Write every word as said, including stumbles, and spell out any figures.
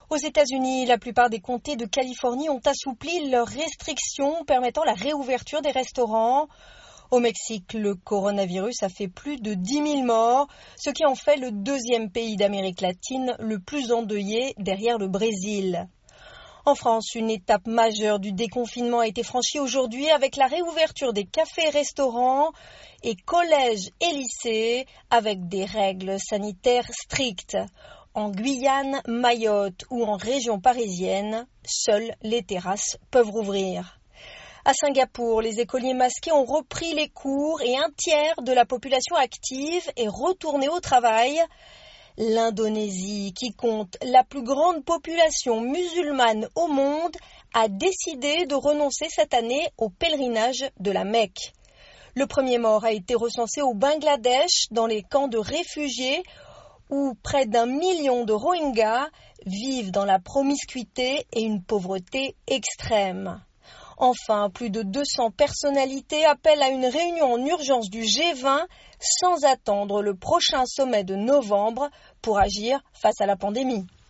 Aux États-Unis, la plupart des comtés de Californie ont assoupli leurs restrictions permettant la réouverture des restaurants. Au Mexique, le coronavirus a fait plus de dix mille morts, ce qui en fait le deuxième pays d'Amérique latine le plus endeuillé derrière le Brésil. En France, une étape majeure du déconfinement a été franchie aujourd'hui avec la réouverture des cafés, restaurants et collèges et lycées avec des règles sanitaires strictes. En Guyane, Mayotte ou en région parisienne, seules les terrasses peuvent rouvrir. À Singapour, les écoliers masqués ont repris les cours et un tiers de la population active est retournée au travail. L'Indonésie, qui compte la plus grande population musulmane au monde, a décidé de renoncer cette année au pèlerinage de la Mecque. Le premier mort a été recensé au Bangladesh, dans les camps de réfugiés, où près d'un million de Rohingyas vivent dans la promiscuité et une pauvreté extrême. Enfin, plus de deux cents personnalités appellent à une réunion en urgence du G vingt sans attendre le prochain sommet de novembre pour agir face à la pandémie.